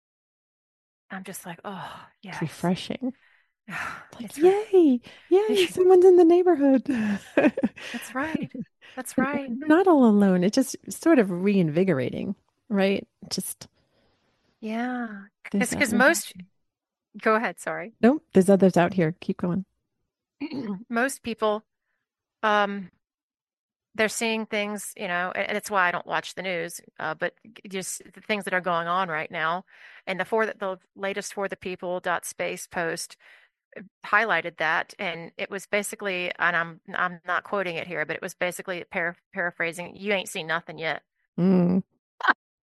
I'm just like, oh It's yes, refreshing. Like, it's right. yay, yay, someone's in the neighborhood. That's right. That's right. We're not all alone. It's just sort of reinvigorating, right? Just Yeah, there's because because others out most there. go ahead, sorry. Nope, there's others out here. Keep going. Most people um they're seeing things, you know, and it's why I don't watch the news, uh, but just the things that are going on right now. And the for the, the latest for the people dot space post highlighted that, and it was basically, and I'm I'm not quoting it here, but it was basically par paraphrasing, you ain't seen nothing yet. Mm.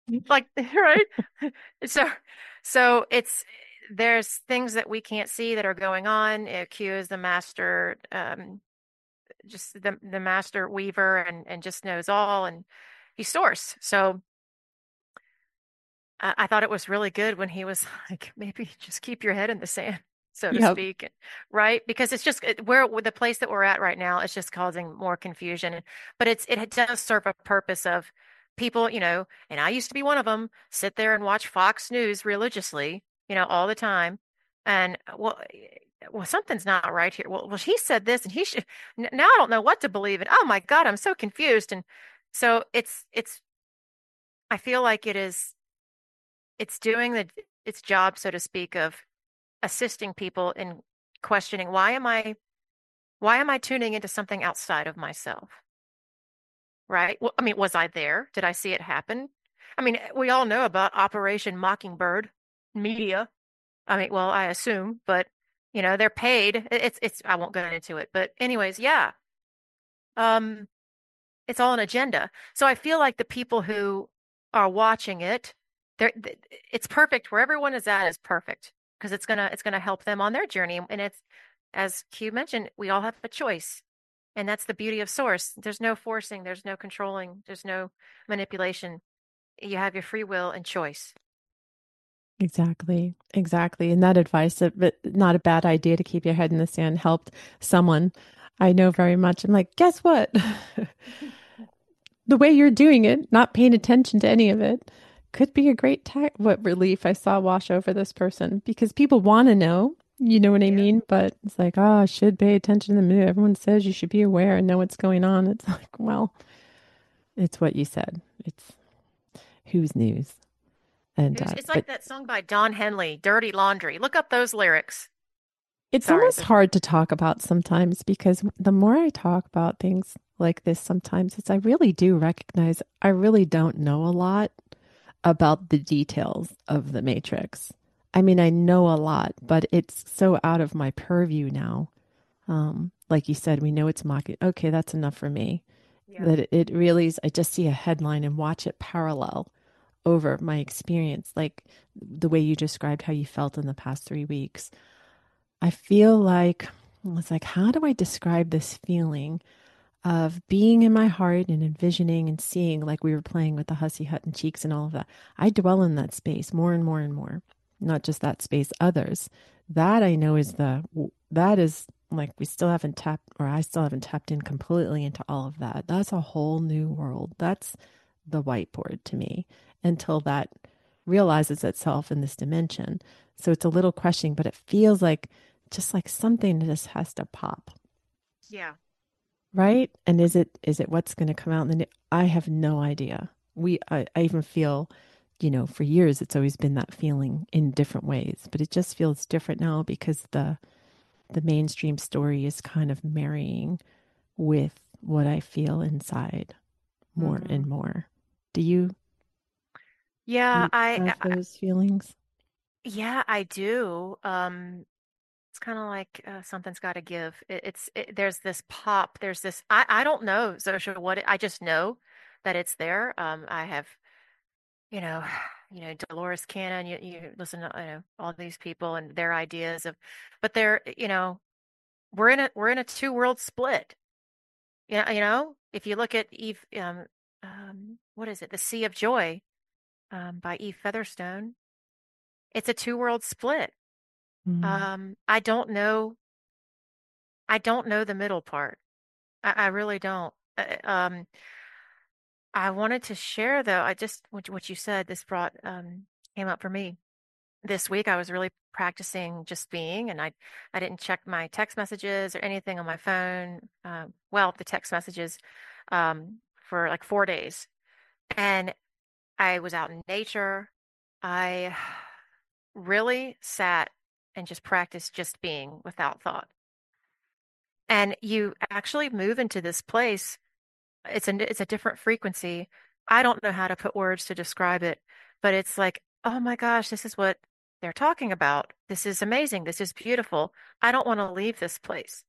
Like, right? So, so it's there's things that we can't see that are going on. Uh, Q is the master, um, just the the master weaver, and and just knows all, and he's source. So I, I thought it was really good when he was like, maybe just keep your head in the sand, so to Yep. speak, right? Because it's just it, where the place that we're at right now is just causing more confusion. But it's it does serve a purpose of people, you know, and I used to be one of them, sit there and watch Fox News religiously, you know, all the time. And well, well, something's not right here. Well, well, he said this, and he should. n- Now I don't know what to believe. And oh my God, I'm so confused. And so it's it's. I feel like it is. It's doing the its job, so to speak, of assisting people in questioning why am I why am I tuning into something outside of myself? Right? Well, I mean, was I there? Did I see it happen? I mean, we all know about Operation Mockingbird media. I mean, well, I assume, but you know, they're paid. It's it's I won't go into it, but anyways, yeah. Um, it's all an agenda. So I feel like the people who are watching it, they're th- it's perfect where everyone is at is perfect because it's gonna it's gonna help them on their journey. And it's as Q mentioned, we all have a choice. And that's the beauty of Source. There's no forcing, there's no controlling, there's no manipulation. You have your free will and choice. Exactly. Exactly. And that advice, that but not a bad idea to keep your head in the sand, helped someone I know very much. I'm like, guess what? The way you're doing it, not paying attention to any of it, could be a great ta- what relief I saw wash over this person because people want to know, you know what I Yeah. mean? But it's like, oh, I should pay attention to the mood. Everyone says you should be aware and know what's going on. It's like, well, it's what you said. It's who's news. And Who's uh, it's but like that song by Don Henley, Dirty Laundry. Look up those lyrics. it's Sorry, almost so hard to talk about sometimes because the more I talk about things like this, sometimes it's I really do recognize I really don't know a lot about the details of the Matrix. I mean, I know a lot, but it's so out of my purview now. Um, like you said, we know it's mocking. Okay, that's enough for me. yeah. That it, it really is. I just see a headline and watch it parallel over my experience, like the way you described how you felt in the past three weeks. I feel like it's like, how do I describe this feeling of being in my heart and envisioning and seeing, like we were playing with the Hussy Hutton cheeks and all of that? I dwell in that space more and more and more, not just that space, others. That I know is the, that is like we still haven't tapped, or I still haven't tapped in completely into all of that. That's a whole new world. That's the whiteboard to me until that realizes itself in this dimension. So it's a little crushing, but it feels like just like something that just has to pop, Yeah. right? And is it is it what's going to come out in the new? I have no idea. We I, I even feel, you know, for years it's always been that feeling in different ways, but it just feels different now because the the mainstream story is kind of marrying with what I feel inside more and Hmm. more. Do you do Yeah, you I, have I those feelings? yeah, I do. Um, it's kind of like uh, something's got to give. It, it's it, there's this pop. There's this. I I don't know, Zosha, what it, I just know that it's there. Um, I have, you know, you know, Dolores Cannon. You you listen to you know all these people and their ideas of, but they're you know we're in a we're in a two world split. Yeah, you know, if you look at Eve, um, um, what is it? The Sea of Joy, um, by Eve Featherstone. It's a two world split. Mm. Um, I don't know. I don't know the middle part. I, I really don't. Uh, Um, I wanted to share though. I just what, what you said. This brought um came up for me this week. I was really practicing just being, and I I didn't check my text messages or anything on my phone. Uh, well, the text messages, um, for like four days, and I was out in nature. I really sat and just practiced just being without thought. And you actually move into this place. It's a it's a different frequency. I don't know how to put words to describe it, but it's like, oh my gosh, this is what they're talking about. This is amazing. This is beautiful. I don't want to leave this place.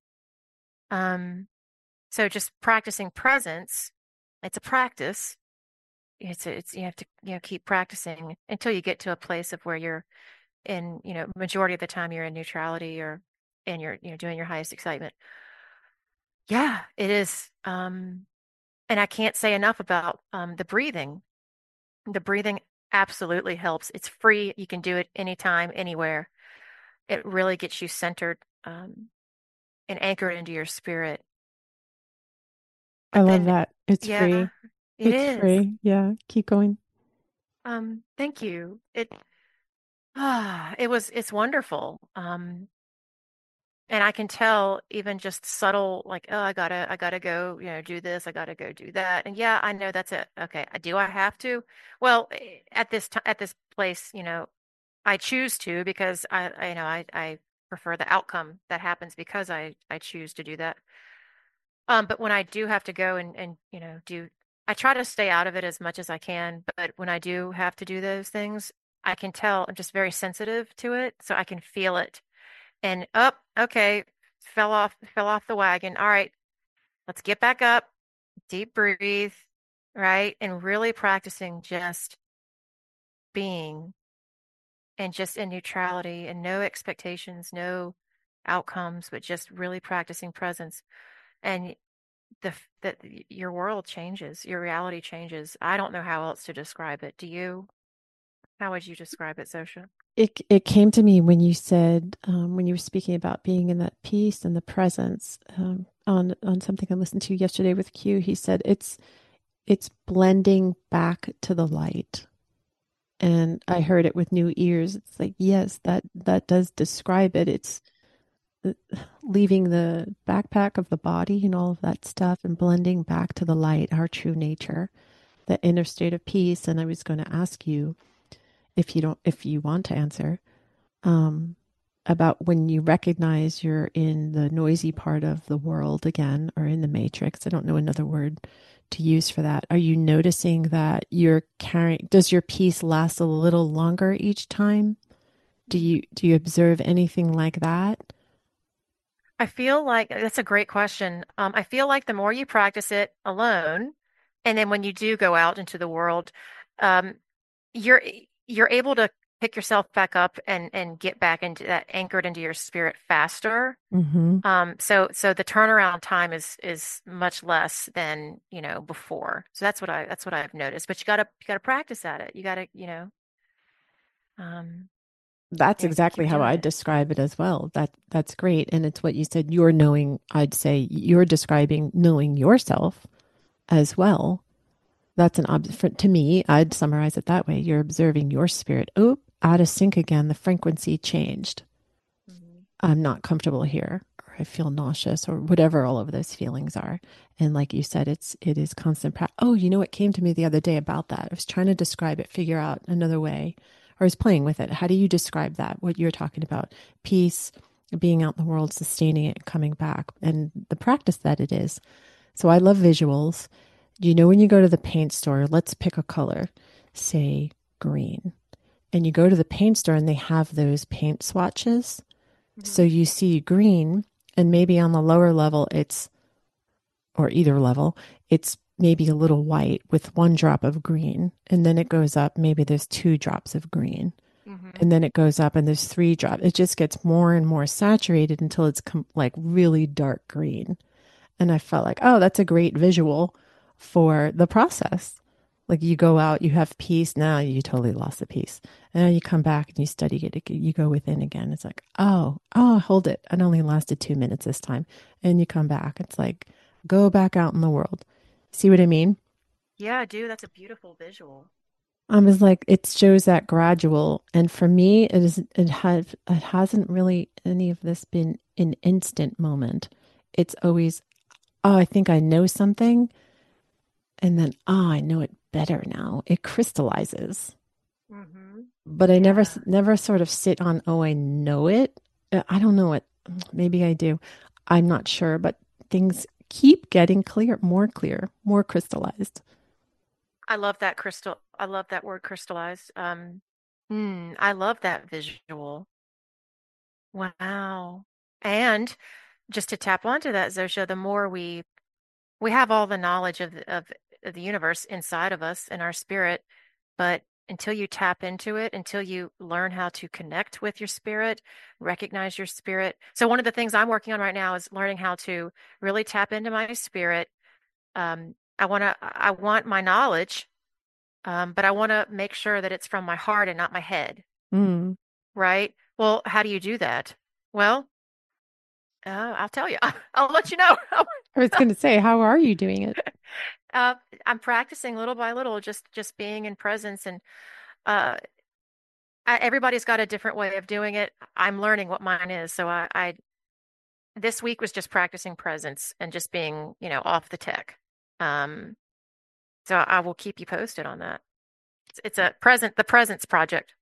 Um, so just practicing presence, it's a practice, it's it's you have to, you know, keep practicing until you get to a place of where you're in, you know, majority of the time you're in neutrality or and you're, you know, doing your highest excitement. Yeah, it is. Um, and I can't say enough about um, the breathing. The breathing absolutely helps. It's free. You can do it anytime, anywhere. It really gets you centered um, and anchored into your spirit. I But love then, that. It's yeah, free. it It's is. free. Yeah, keep going. Um, thank you. It ah, it was it's wonderful. Um, and I can tell even just subtle, like, oh, I gotta, I gotta go, you know, do this, I gotta go do that. And yeah, I know that's it. Okay, do I have to? Well, eh, at this time, at this place, you know, I choose to because I, I you know, I, I prefer the outcome that happens because I, I choose to do that. Um, but when I do have to go and, and, you know, do, I try to stay out of it as much as I can. But when I do have to do those things, I can tell I'm just very sensitive to it. So I can feel it and up, okay, fell off, fell off the wagon. All right, let's get back up, deep breathe, right? And really practicing just being and just in neutrality and no expectations, no outcomes, but just really practicing presence. And the that your world changes, your reality changes. I don't know how else to describe it. Do you? How would you describe it, Zosha? It it came to me when you said um, when you were speaking about being in that peace and the presence um, on on something I listened to yesterday with Q. He said it's it's blending back to the light, and I heard it with new ears. It's like yes, that that does describe it. It's uh, leaving the backpack of the body and all of that stuff and blending back to the light, our true nature, the inner state of peace. And I was going to ask you if you don't if you want to answer um, about when you recognize you're in the noisy part of the world again or in the matrix. I don't know another word to use for that. Are you noticing that you're carrying, does your peace last a little longer each time? Do you do you observe anything like that? I feel like that's a great question. Um, I feel like the more you practice it alone, and then when you do go out into the world, um, you're you're able to pick yourself back up and and get back into that anchored into your spirit faster. Mm-hmm. Um, so so the turnaround time is is much less than, you know, before. So that's what I that's what I've noticed. But you gotta you gotta practice at it. You gotta, you know, um, That's yeah, exactly keep how doing I it. describe it as well. That that's great. And it's what you said, you're knowing, I'd say you're describing knowing yourself as well. That's an ob for, to me, I'd summarize it that way. You're observing your spirit. Oh, out of sync again. The frequency changed. Mhm. I'm not comfortable here, or I feel nauseous, or whatever all of those feelings are. And like you said, it's it is constant practice. Oh, you know what came to me the other day about that? I was trying to describe it, figure out another way, or I was playing with it. How do you describe that? What you're talking about? Peace, being out in the world, sustaining it, coming back, and the practice that it is. So I love visuals. You know, when you go to the paint store, let's pick a color, say green, and you go to the paint store and they have those paint swatches. So Mhm. you see green, and maybe on the lower level, it's, or either level, it's maybe a little white with one drop of green. And then it goes up, maybe there's two drops of green. Mhm. And then it goes up and there's three drops. It just gets more and more saturated until it's com- like really dark green. And I felt like, oh, that's a great visual for the process. Like you go out, you have peace. Now you totally lost the peace. And then you come back and you study it. You go within again. It's like, oh, oh, hold it. It only lasted two minutes this time. And you come back. It's like, go back out in the world. See what I mean? Yeah, I do. That's a beautiful visual. I was like, it shows that gradual. And for me, it is, it has, it hasn't really any of this been an instant moment. It's always, oh, I think I know something. And then, oh, I know it better now. It crystallizes. Hmm. But I never, Yeah. never sort of sit on, oh, I know it. Uh, I don't know it. Maybe I do. I'm not sure, but things keep getting clear, more clear, more crystallized. I love that crystal. I love that word crystallized. Um, hmm, I love that visual. Wow. And just to tap onto that, Zosha, the more we we have all the knowledge of of of the universe inside of us in our spirit. But until you tap into it, until you learn how to connect with your spirit, recognize your spirit. So one of the things I'm working on right now is learning how to really tap into my spirit. Um, I want to, I want my knowledge, um, but I want to make sure that it's from my heart and not my head, Mm. right? Well, how do you do that? Well, uh, I'll tell you. I'll let you know. I was going to say, how are you doing it? Uh, I'm practicing little by little, just just being in presence, and uh, I, everybody's got a different way of doing it. I'm learning what mine is. So I, I this week was just practicing presence and just being, you know, off the tech. Um, so I will keep you posted on that. It's, it's a present, the presence project.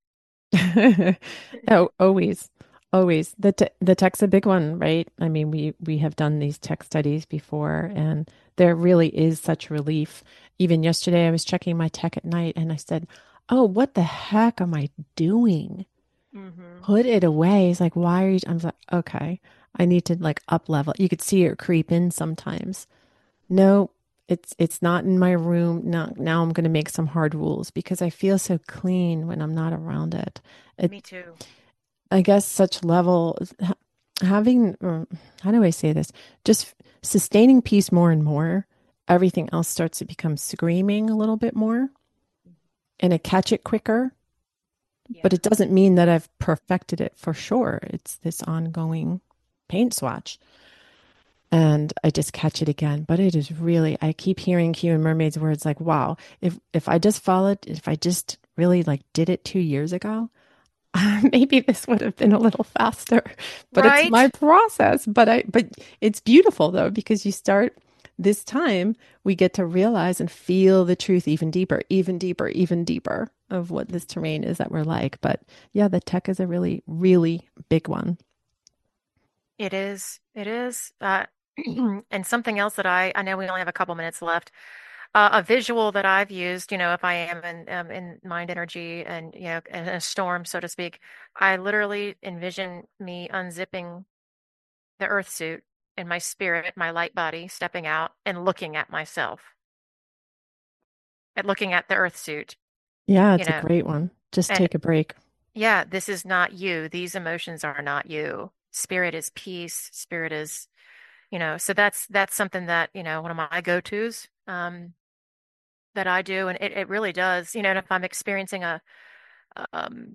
Oh, always, always. The te the tech's a big one, right? I mean, we we have done these tech studies before, and there really is such relief. Even yesterday, I was checking my tech at night, and I said, "Oh, what the heck am I doing? Hmm. Put it away." It's like, why are you? I'm like, okay, I need to like up level. You could see it creep in sometimes. No, it's it's not in my room. Now, now I'm going to make some hard rules because I feel so clean when I'm not around it. It, Me too. I guess such level ha- having, or how do I say this? Just sustaining peace more and more. Everything else starts to become screaming a little bit more and I catch it quicker. But Yeah. it doesn't mean that I've perfected it for sure. It's this ongoing paint swatch. And I just catch it again. But it is really, I keep hearing Q and Mermaid's words like, wow, if if I just followed, if I just really like did it two years ago, maybe this would have been a little faster. But it's my Right. process. But I but it's beautiful though, because you start this time, we get to realize and feel the truth even deeper, even deeper, even deeper of what this terrain is that we're like. But yeah, the tech is a really, really big one. It is. It is. Uh, and something else that I, I know we only have a couple minutes left. Uh, a visual that I've used, you know, if I am in um, in mind energy and you know in a storm, so to speak, I literally envision me unzipping the earth suit and my spirit, my light body, stepping out and looking at myself, and looking at the earth suit, Yeah, you it's a know, great one. Just and take a break. yeah, this is not you. These emotions are not you. Spirit is peace. Spirit is, you know, so that's that's something that, you know, one of my go-tos um that I do, and it, it really does, you know, and if I'm experiencing a um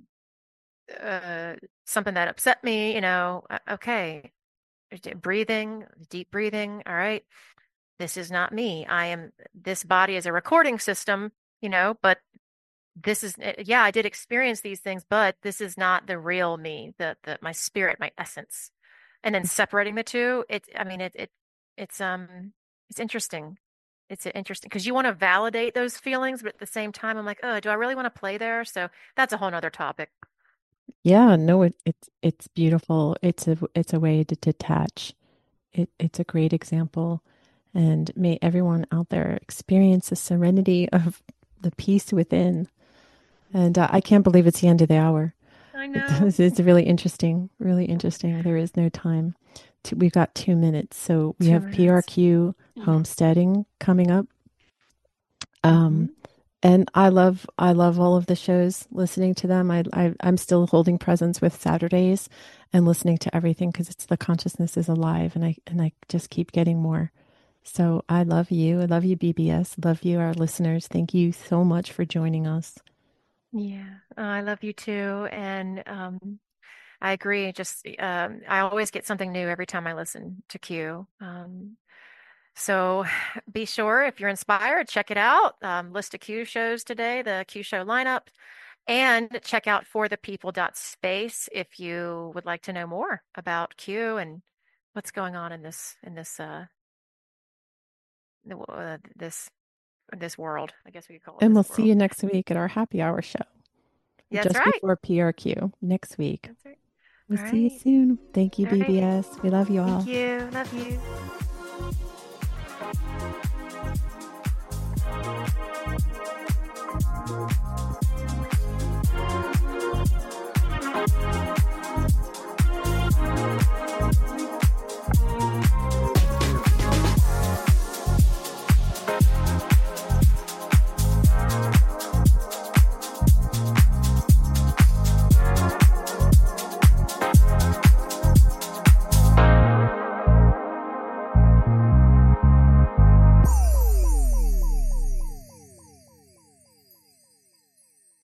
uh something that upset me, you know, uh, okay, breathing, deep breathing, all right. This is not me. I am this body is a recording system, you know, but this is eh, yeah, I did experience these things, but this is not the real me, the the my spirit, my essence. And then separating the two, it I mean it it it's um it's interesting. It's interesting because you want to validate those feelings, but at the same time, I'm like, oh, do I really want to play there? So that's a whole nother topic. Yeah, no, it, it's it's beautiful. It's a it's a way to detach. It it's a great example. And may everyone out there experience the serenity of the peace within. And uh, I can't believe it's the end of the hour. I know. It's, it's really interesting, really interesting. There is no time. To, we've got two minutes. So we Two have minutes. P R Q homesteading coming up. Um, Hmm. and I love I love all of the shows, listening to them. I, I I'm still holding presence with Saturdays and listening to everything because it's the consciousness is alive and I and I just keep getting more. So I love you. I love you, B B S. Love you, our listeners. Thank you so much for joining us. Yeah, uh, I love you too, and um, I agree. Just um, I always get something new every time I listen to Q. Um, so be sure if you're inspired, check it out. Um, list of Q shows today, the Q show lineup, and check out for the people dot space if you would like to know more about Q and what's going on in this in this uh, the- uh this this world. I guess we could call it And this we'll see world. you next week at our happy hour show, That's just right. before P R Q next week. That's right. We'll All see you right. soon. Thank you, All right. B B S. We love you Thank all. you. Love you.